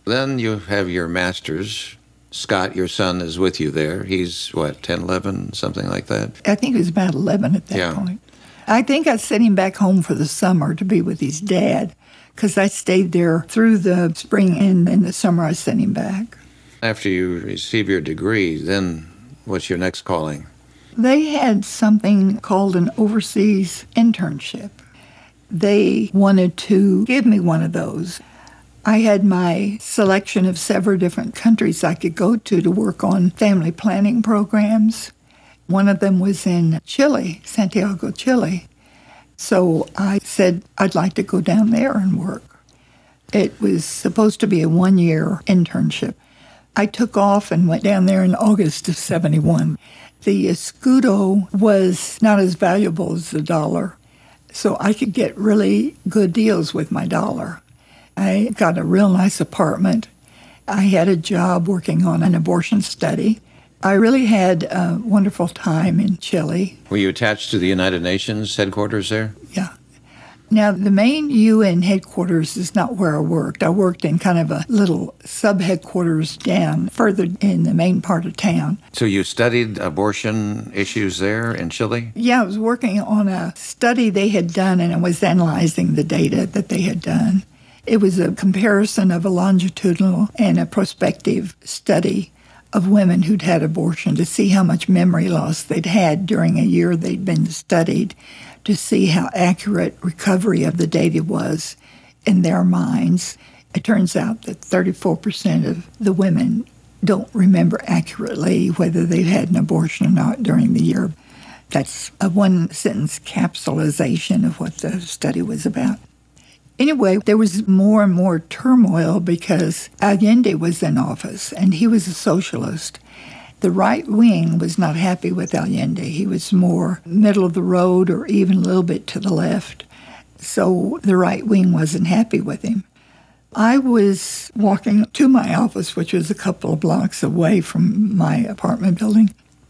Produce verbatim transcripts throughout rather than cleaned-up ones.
Then you have your master's. Scott, your son, is with you there. He's, what, ten, eleven, something like that? I think he was about eleven at that yeah. point. I think I sent him back home for the summer to be with his dad, because I stayed there through the spring, and in the summer I sent him back. After you receive your degree, then what's your next calling? They had something called an overseas internship. They wanted to give me one of those. I had my selection of several different countries I could go to to work on family planning programs. One of them was in Chile, Santiago, Chile. So I said I'd like to go down there and work. It was supposed to be a one-year internship. I took off and went down there in August of seventy-one. The escudo was not as valuable as the dollar, so I could get really good deals with my dollar. I got a real nice apartment. I had a job working on an abortion study. I really had a wonderful time in Chile. Were you attached to the United Nations headquarters there? Yeah. Now, the main U N headquarters is not where I worked. I worked in kind of a little sub-headquarters down further in the main part of town. So you studied abortion issues there in Chile? Yeah, I was working on a study they had done, and I was analyzing the data that they had done. It was a comparison of a longitudinal and a prospective study of women who'd had abortion to see how much memory loss they'd had during a year they'd been studied, to see how accurate recovery of the data was in their minds. It turns out that thirty-four percent of the women don't remember accurately whether they've had an abortion or not during the year. That's a one-sentence capsulization of what the study was about. Anyway, there was more and more turmoil because Allende was in office, and he was a socialist. The right wing was not happy with Allende. He was more middle of the road or even a little bit to the left. So the right wing wasn't happy with him. I was walking to my office, which was a couple of blocks away from my apartment building,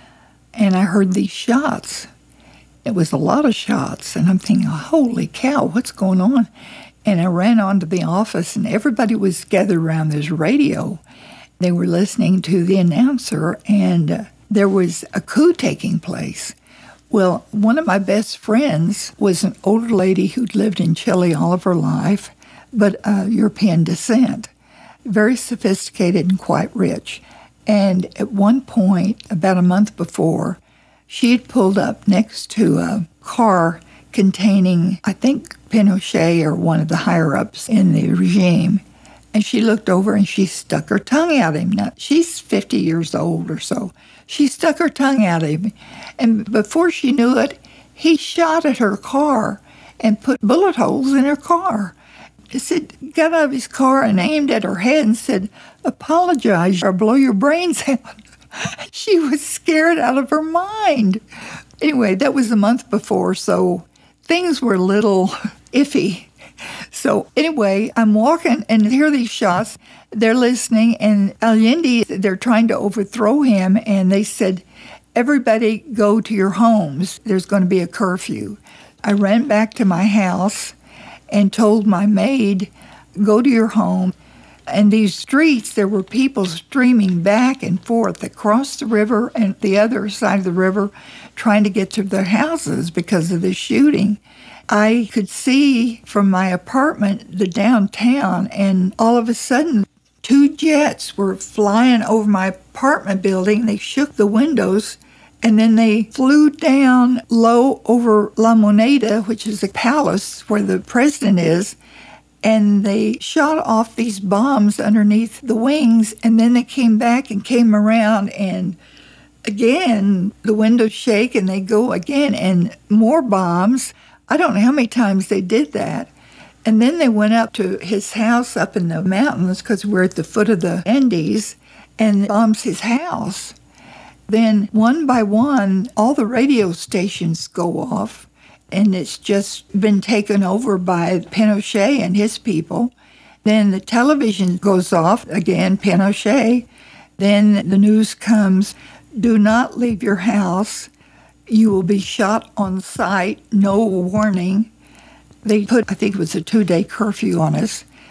and I heard these shots. It was a lot of shots, and I'm thinking, holy cow, what's going on? And I ran onto the office, and everybody was gathered around this radio. They were listening to the announcer, and uh, there was a coup taking place. Well, one of my best friends was an older lady who'd lived in Chile all of her life, but uh, European descent, very sophisticated and quite rich. And at one point, about a month before, she had pulled up next to a car containing, I think, Pinochet or one of the higher-ups in the regime. And she looked over and she stuck her tongue at him. Now, she's fifty years old or so. She stuck her tongue at him. And before she knew it, he shot at her car and put bullet holes in her car. He said, got out of his car and aimed at her head and said, apologize or blow your brains out. She was scared out of her mind. Anyway, that was a month before, so things were a little iffy. So anyway, I'm walking and hear these shots. They're listening, and Allende, they're trying to overthrow him, and they said, everybody go to your homes. There's going to be a curfew. I ran back to my house and told my maid, go to your home. And these streets, there were people streaming back and forth across the river and the other side of the river trying to get to their houses because of the shooting. I could see from my apartment the downtown, and all of a sudden, two jets were flying over my apartment building. They shook the windows, and then they flew down low over La Moneda, which is a palace where the president is, and they shot off these bombs underneath the wings, and then they came back and came around, and again, the windows shake, and they go again, and more bombs. I don't know how many times they did that. And then they went up to his house up in the mountains, because we're at the foot of the Andes, and bombs his house. Then one by one, all the radio stations go off, and it's just been taken over by Pinochet and his people. Then the television goes off, again, Pinochet. Then the news comes, do not leave your house. You will be shot on sight, no warning. They put, I think it was a two-day curfew on us.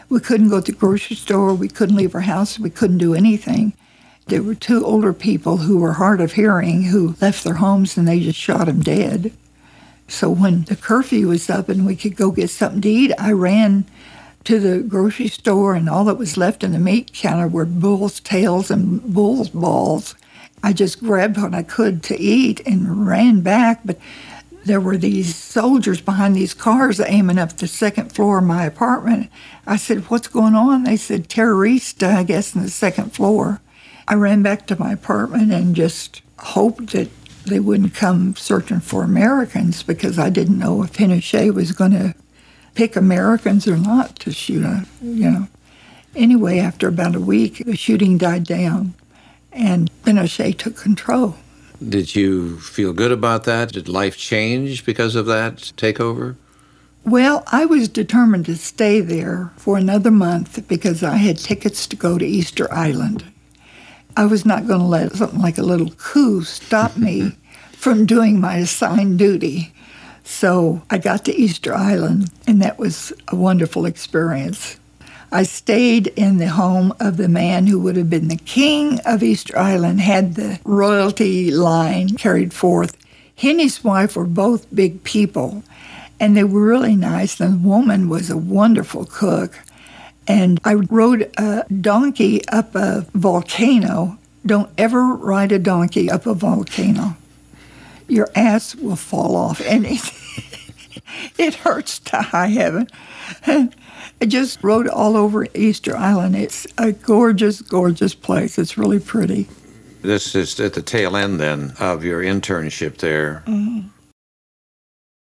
We couldn't go to the grocery store. We couldn't leave our house. We couldn't do anything. There were two older people who were hard of hearing who left their homes and they just shot them dead. So when the curfew was up and we could go get something to eat, I ran to the grocery store, and all that was left in the meat counter were bull's tails and bull's balls. I just grabbed what I could to eat and ran back, but there were these soldiers behind these cars aiming up the second floor of my apartment. I said, "What's going on?" They said, "Terrorista, I guess, in the second floor." I ran back to my apartment and just hoped that they wouldn't come searching for Americans, because I didn't know if Pinochet was going to pick Americans or not to shoot on, you know. Anyway, after about a week, the shooting died down, and Pinochet took control. Did you feel good about that? Did life change because of that takeover? Well, I was determined to stay there for another month because I had tickets to go to Easter Island. I was not going to let something like a little coup stop me from doing my assigned duty. So I got to Easter Island, and that was a wonderful experience. I stayed in the home of the man who would have been the king of Easter Island, had the royalty line carried forth. He and his wife were both big people, and they were really nice. The woman was a wonderful cook. And I rode a donkey up a volcano. Don't ever ride a donkey up a volcano. Your ass will fall off, and it, it hurts to high heaven. I just rode all over Easter Island. It's a gorgeous, gorgeous place. It's really pretty. This is at the tail end, then, of your internship there. Mm-hmm.